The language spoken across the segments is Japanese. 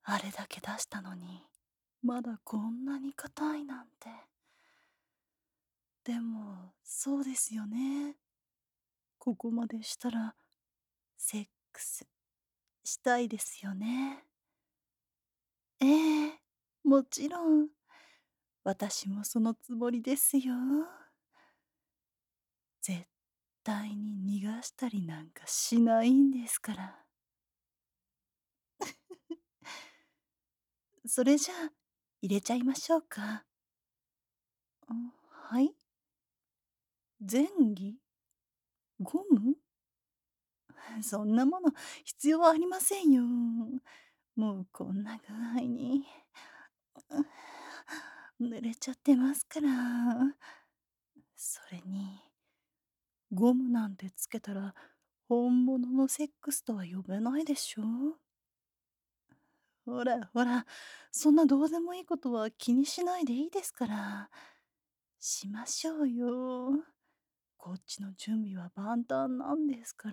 あれだけ出したのに、まだこんなに硬いなんて。でも、そうですよね。ここまでしたら、セックスしたいですよね。ええ、もちろん。私もそのつもりですよ。絶対に逃がしたりなんかしないんですから。それじゃあ、入れちゃいましょうか。はい？前儀？ゴム？そんなもの必要はありませんよ。もうこんな具合に、濡れちゃってますから。それに、ゴムなんてつけたら、本物のセックスとは呼べないでしょ。ほらほら、そんなどうでもいいことは気にしないでいいですから。しましょうよ。こっちの準備は万端なんですから。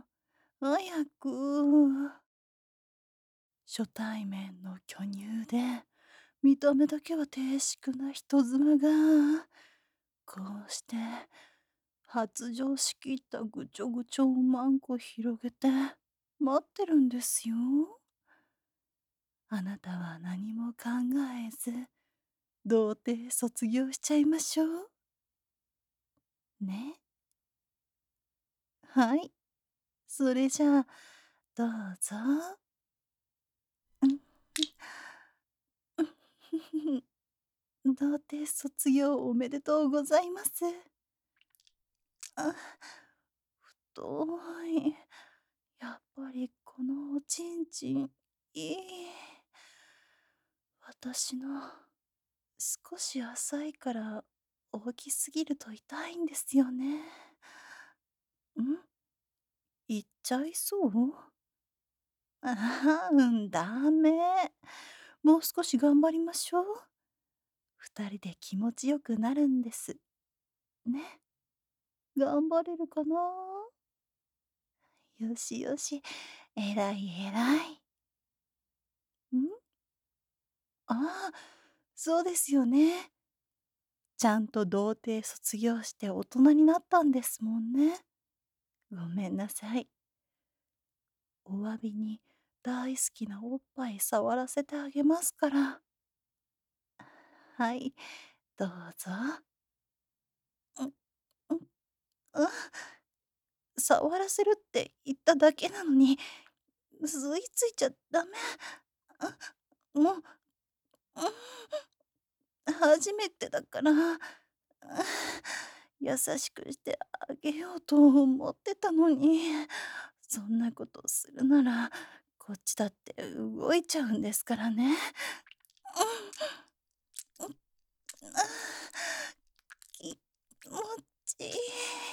早く。初対面の巨乳で、見た目だけは低粛な人妻が、こうして、発情しきったぐちょぐちょおまんこ広げて、待ってるんですよ。あなたは何も考えず、童貞卒業しちゃいましょう。ね。はい。それじゃあ、どうぞ。うん。童貞卒業おめでとうございます。あ、太い。やっぱりこのおちんちん、いい。私の少し浅いから大きすぎると痛いんですよね。いっちゃいそう？ああ、ダメ。もう少し頑張りましょう。二人で気持ちよくなるんです。ね。頑張れるかな？よしよし、えらいえらい。ああ、そうですよね。ちゃんと童貞卒業して大人になったんですもんね。ごめんなさい。お詫びに大好きなおっぱい触らせてあげますから。はい、どうぞ。うん、うん、うん、触らせるって言っただけなのに、吸い付いちゃダメ。もう、初めてだから、優しくしてあげようと思ってたのに、そんなことするなら、こっちだって動いちゃうんですからね。気持ちいい。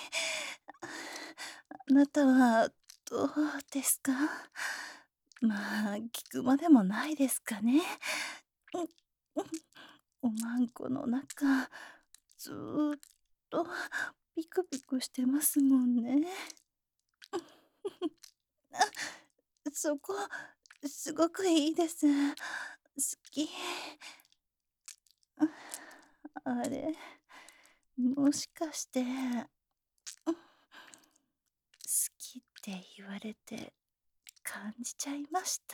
あなたはどうですか？まあ、聞くまでもないですかね。うん、おまんこの中、ずーっとピクピクしてますもんね。そこ、すごくいいです。好き。あれ、もしかして、好きって言われて感じちゃいました？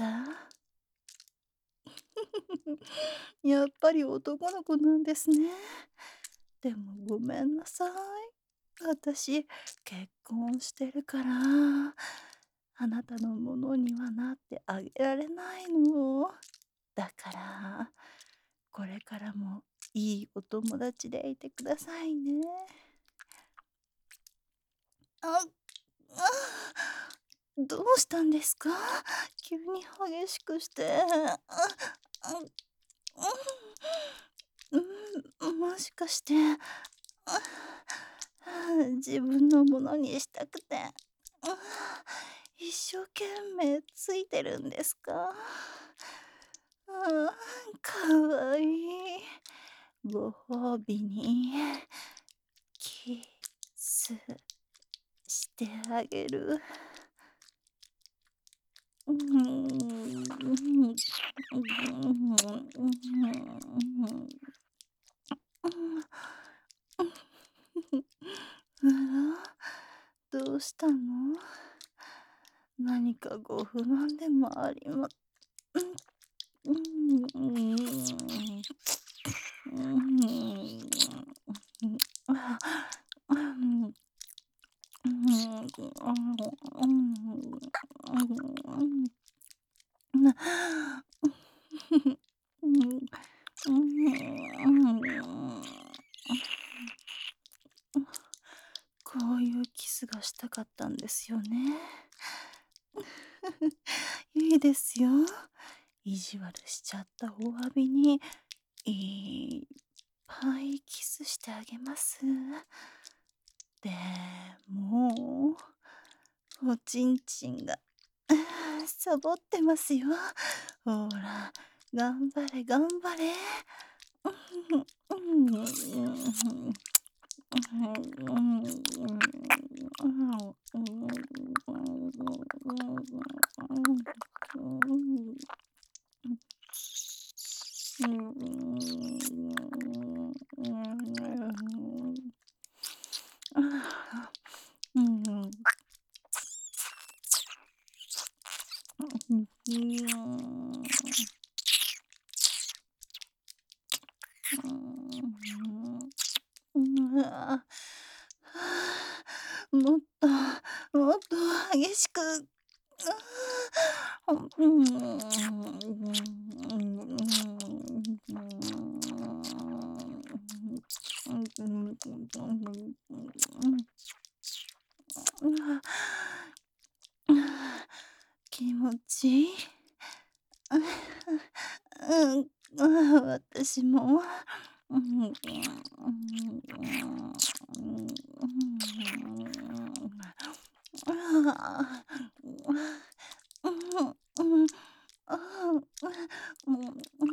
やっぱり男の子なんですね。でもごめんなさい。私、結婚してるから、あなたのものにはなってあげられないの。だから、これからもいいお友達でいてくださいね。あ、どうしたんですか？急に激しくして。もしかして、自分のものにしたくて、一生懸命ついてるんですか？かわいい。ご褒美にキスしてあげる。うん、 したの？何かご不満でもありまうん、うーん、うーん、あ、うん、うん、うん、なうん、うん、こういうキスがしたかったんですよね。いいですよ。意地悪しちゃったお詫びに、いっぱいキスしてあげます。でも、おちんちんが、サボってますよ。ほら、頑張れ頑張れ。うんうんうんもっと、もっと激しく、気持ちいい。うん、私も。うん、うん、ああ、うん、あうん、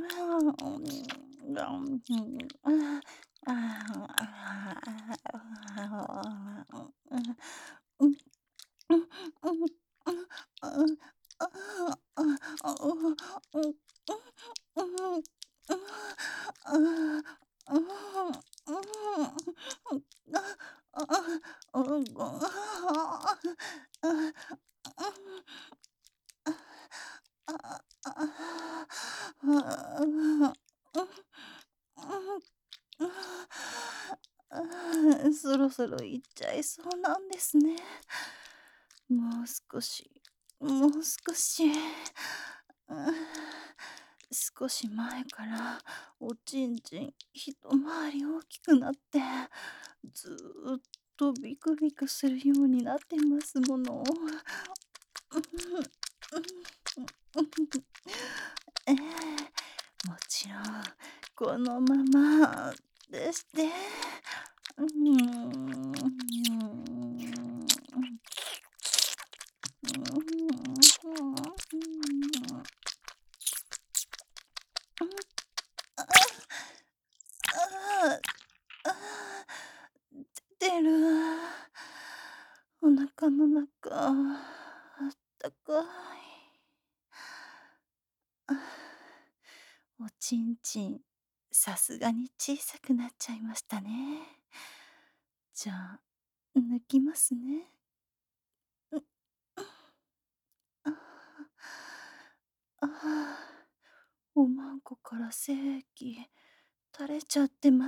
そろそろ行っちゃいそうなんですね。もう少し、もう少し。少し前からおちんちん一回り大きくなってずーっとビクビクするようになってますもの。ええ、もちろんこのままでして。うん。ああ、出る。お腹の中、あったかい。あ、おちんちん、さすがに小さくなっちゃいましたね。じゃあ、抜きますね。う、ああ、あおまんこから精液垂れちゃってます。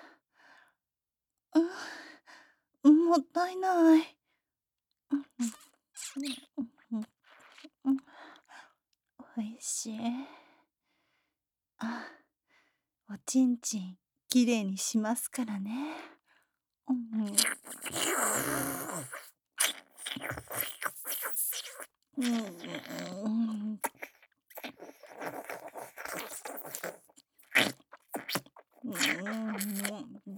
もったいない。うんうんうんうん、おいしい。あ、おちんちんきれいにしますからね。うんうん。うんうんうんうん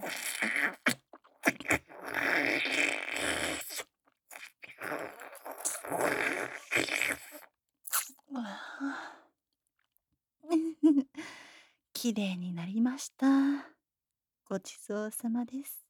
きれいになりました。ごちそうさまです。